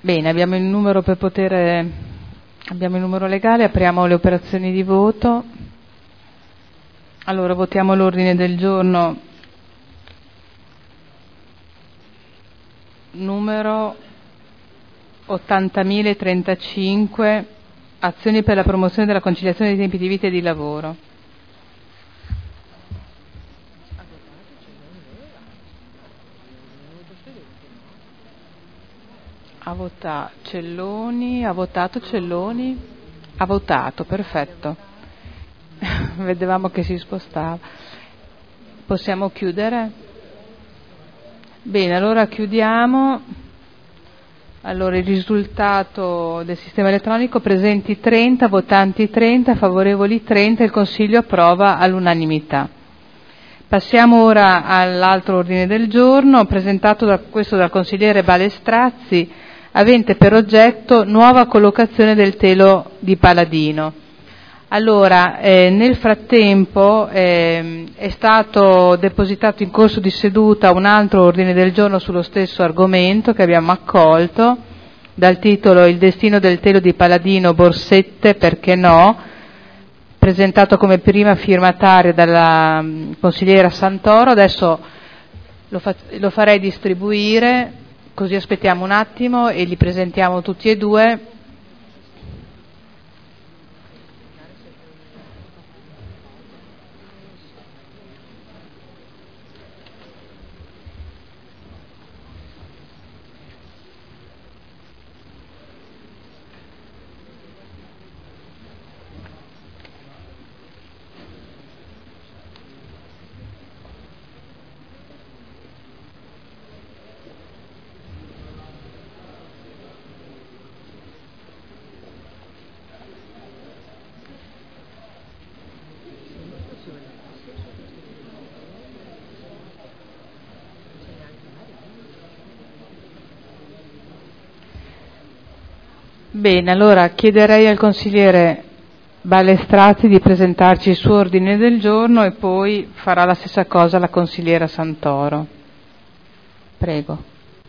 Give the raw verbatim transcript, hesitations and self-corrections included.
Bene, abbiamo il numero per poter, abbiamo il numero legale, apriamo le operazioni di voto. Allora, votiamo l'ordine del giorno numero ottantamila trentacinque, azioni per la promozione della conciliazione dei tempi di vita e di lavoro. Ha votato Celloni, ha votato Celloni, ha votato, perfetto. Vedevamo che si spostava. Possiamo chiudere? Bene, allora chiudiamo. Allora il risultato del sistema elettronico: presenti trenta, votanti trenta, favorevoli trenta, il Consiglio approva all'unanimità. Passiamo ora all'altro ordine del giorno, presentato da questo dal consigliere Balestrazzi, avente per oggetto nuova collocazione del telo di Paladino. Allora, eh, nel frattempo eh, è stato depositato in corso di seduta un altro ordine del giorno sullo stesso argomento che abbiamo accolto, dal titolo Il destino del telo di Paladino, Borsette, perché no?, presentato come prima firmataria dalla um, consigliera Santoro. Adesso lo, fa- lo farei distribuire, così aspettiamo un attimo e li presentiamo tutti e due. Bene, allora chiederei al consigliere Balestrazzi di presentarci il suo ordine del giorno e poi farà la stessa cosa la consigliera Santoro. Prego.